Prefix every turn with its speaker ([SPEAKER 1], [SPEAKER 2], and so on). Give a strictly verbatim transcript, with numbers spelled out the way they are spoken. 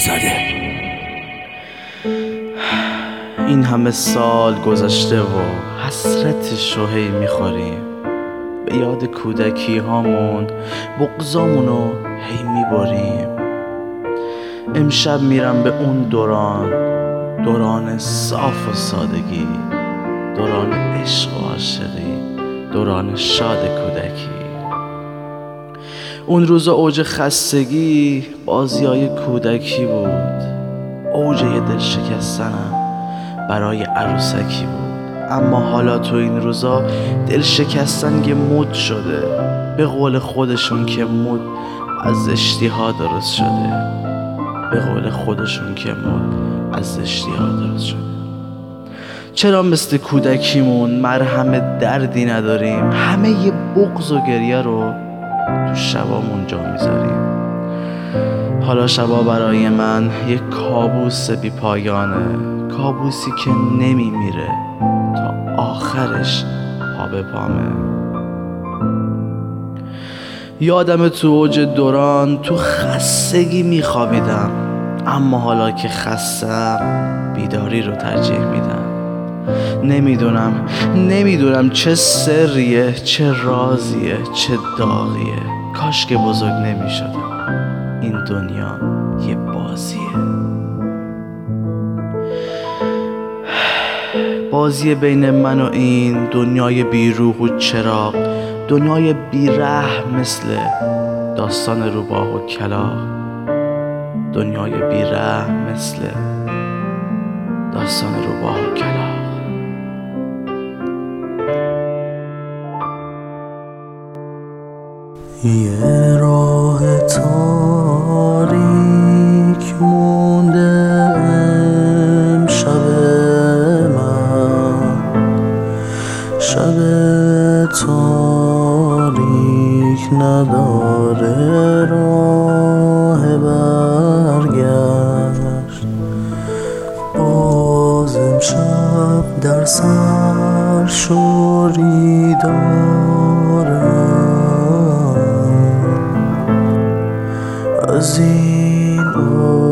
[SPEAKER 1] زاده.
[SPEAKER 2] این همه سال گذشته و حسرت شوهی میخوریم، به یاد کودکی هامون بغضامونو هی میبریم. امشب میرم به اون دوران، دوران صاف و سادگی، دوران عشق و عاشقی، دوران شاد کودکی. اون روز اوج خستگی بازیای کودکی بود، اوج یه دل شکستنم برای عروسکی بود. اما حالا تو این روزا دل شکستن یه مد شده، به قول خودشون که مد از زشتی‌ها درست شده، به قول خودشون که مد از زشتی‌ها درست شده. چرا مثل کودکیمون مرهم دردی نداریم؟ همه یه بغض و گریه رو تو شبامون جا میذاریم. حالا شبا برای من یک کابوس بی پایانه، کابوسی که نمیمیره تا آخرش پا به پامه. یادم تو اوج دوران تو خستگی میخوابیدم، اما حالا که خستم بیداری رو ترجیح میدم. نمیدونم نمیدونم چه سریه، چه رازیه، چه داغیه. کاش که بزرگ نمیشدم. این دنیا یه بازیه، بازی بین من و این دنیای بی روح و چراغ، دنیای بی رحم مثل داستان روباه و کلاغ، دنیای بی رحم مثل داستان روباه و کلاغ.
[SPEAKER 3] یه راه تاریک مونده امشب من، شب تاریک نداره راه برگشت. باز امشب در سر شوری دارم از این